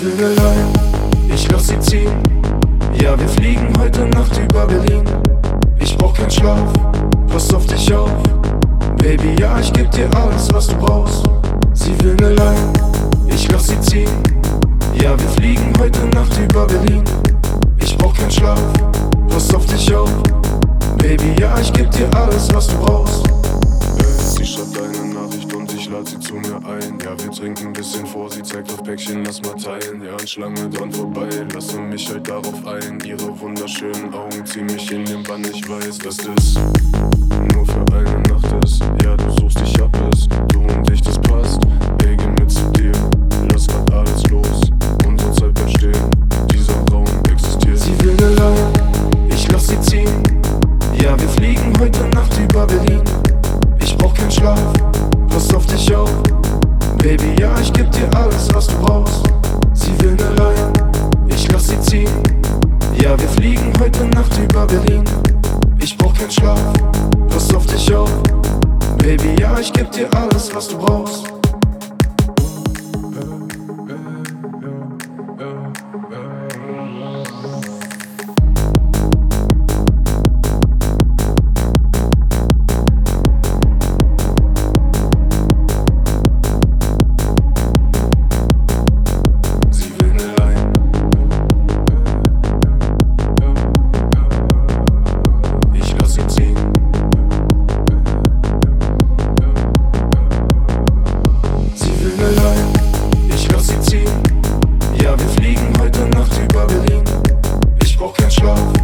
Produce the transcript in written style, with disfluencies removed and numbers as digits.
will allein, ich lass sie ziehen. Ja, wir fliegen heute Nacht über Berlin. Ich brauch keinen Schlaf, pass auf dich auf. Baby, ja, ich geb dir alles, was du brauchst. Sie will allein, ich lass sie ziehen. Ja, wir fliegen heute Nacht über Berlin. Ich brauch keinen Schlaf, pass auf dich auf. Baby, ja, ich geb dir alles, was du brauchst. Sie schreibt eine Nachricht und ich lade sie zu mir ein. Ja, wir trinken ein bisschen vor, sie zeigt auf Päckchen, lass mal teilen. Ja, an Schlange dran vorbei, lasse mich halt darauf ein. Ihre wunderschönen Augen ziehen mich in den Bann. Ich weiß, dass das nur für eine Nacht ist. Ja, du suchst, ich hab es, du und ich, das passt. Baby, mit zu dir, lass grad alles los. Unsere Zeit bleibt stehen, dieser Raum existiert. Sie will allein, ich lass sie ziehen. Ja, wir fliegen heute Nacht über Berlin. Ich brauch keinen Schlaf, pass auf dich auf. Baby, ja, ich geb dir alles, was du brauchst. Sie will allein, ich lass sie ziehen. Ja, wir fliegen heute Nacht über Berlin. Ich brauch keinen Schlaf, pass auf dich auf. Baby, ja, ich geb dir alles, was du brauchst. Ich lass sie ziehen. Ja, wir fliegen heute Nacht über Berlin. Ich brauch keinen Schlaf,